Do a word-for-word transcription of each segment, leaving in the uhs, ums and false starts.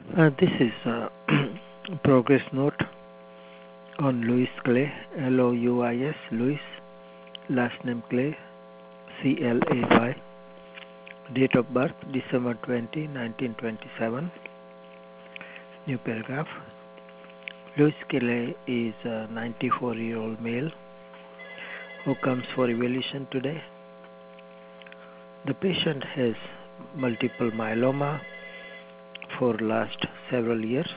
Uh, this is a progress note on Louis Clay, L O U I S, Louis, last name Clay, C L A Y, date of birth December twentieth, nineteen twenty-seven, new paragraph. Louis Clay is a ninety-four-year-old male who comes for evaluation today. The patient has multiple myeloma for last several years.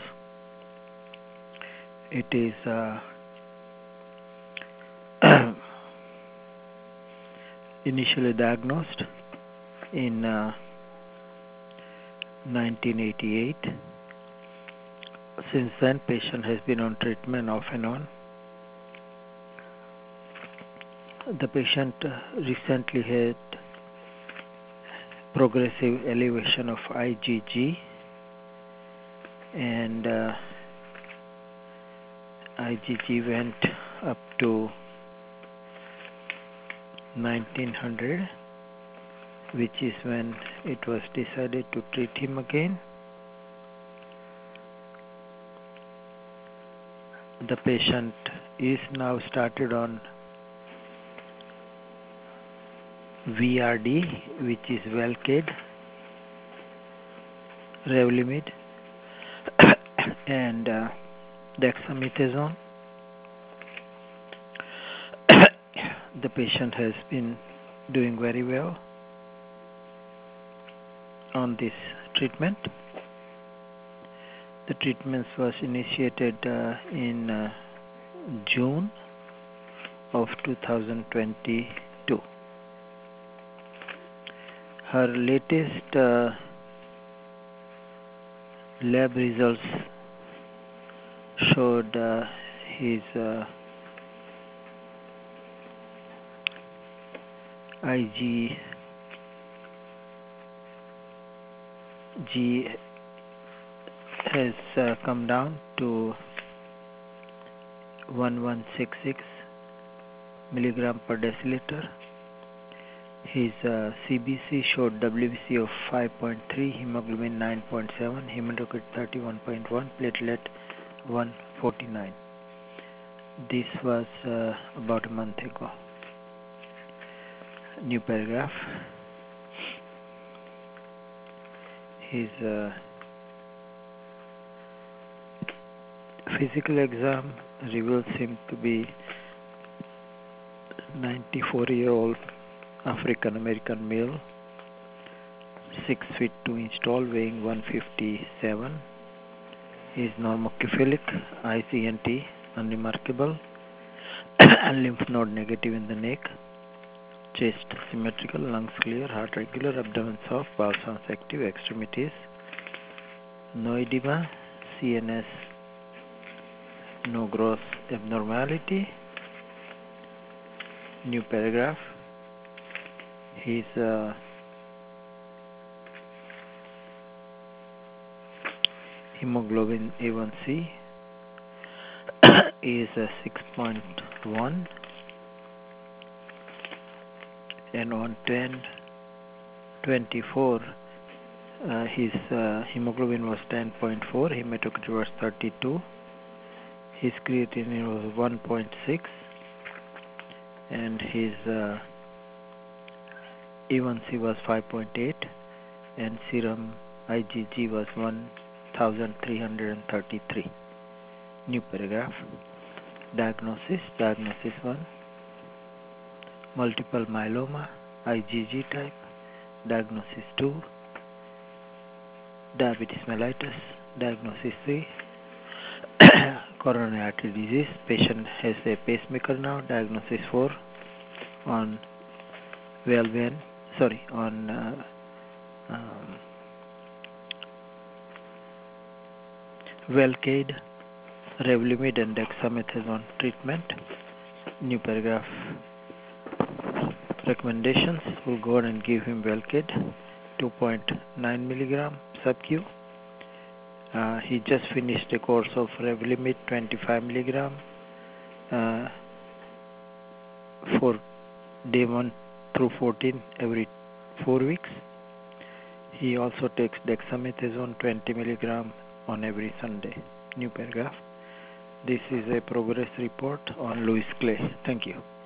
It is uh, initially diagnosed in uh, nineteen eighty-eight. Since then, patient has been on treatment off and on. The patient uh, recently had progressive elevation of I G G, and uh, I G G went up to nineteen hundred, which is when it was decided to treat him again. The patient is now started on V R D, which is Velcade, Revlimid, and uh, dexamethasone. The patient has been doing very well on this treatment. The treatment was initiated uh, in uh, June of two thousand twenty-two. Her latest uh, lab results showed uh, his uh, I G G has uh, come down to eleven sixty-six milligram per deciliter. His uh, C B C showed W B C of five point three, hemoglobin nine point seven, hematocrit thirty-one point one, platelet one forty-nine. This was uh, about a month ago. New paragraph. His uh, physical exam reveals him to be ninety-four-year-old African American male, six feet two inch tall, weighing one fifty-seven. He is normocephalic, I C N T unremarkable, and lymph node negative in the neck, chest symmetrical, lungs clear, heart regular, abdomen soft, bowel sounds active, extremities no edema, C N S no gross abnormality. New paragraph. His uh, hemoglobin A one C is uh, six point one, and on ten twenty-four uh, his uh, hemoglobin was ten point four, hematocrit was thirty-two, his creatinine was one point six, and his uh, A one C was five point eight, and serum I G G was one thousand three hundred thirty-three. New paragraph. Diagnosis. Diagnosis one. Multiple myeloma, I G G type. Diagnosis two. Diabetes mellitus. Diagnosis three. Coronary artery disease. Patient has a pacemaker now. Diagnosis four. On Velven, sorry, on uh, um, Velcade, Revlimid, and dexamethasone treatment. New paragraph. Recommendations. We'll go ahead and give him Velcade, two point nine milligram sub-Q. Uh, he just finished a course of Revlimid, twenty-five milligram uh, for day one through fourteen every four weeks. He also takes dexamethasone twenty milligram on every Sunday. New paragraph. This is a progress report on Louis Clay. Thank you.